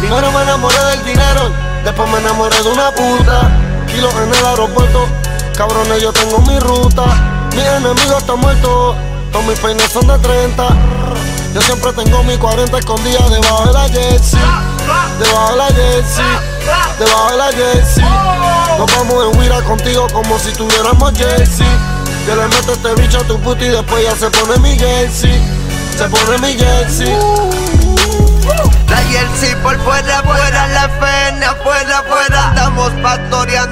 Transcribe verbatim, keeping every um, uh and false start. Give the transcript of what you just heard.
Primero me enamoré del dinero, después me enamoré de una puta. Kilos en el aeropuerto, cabrones yo tengo mi ruta. Mis enemigos están muertos, todos mis peines son de treinta. Yo siempre tengo mi cuarenta escondida debajo de la jersey. Debajo de la jersey, debajo de la jersey. Nos vamos en huira contigo como si tuviéramos jersey. Yo le meto este bicho a tu puta y después ya se pone mi jersey. Se pone mi jersey. La jersey por fuera, fuera, la fena, fuera, fuera. Estamos factoreando.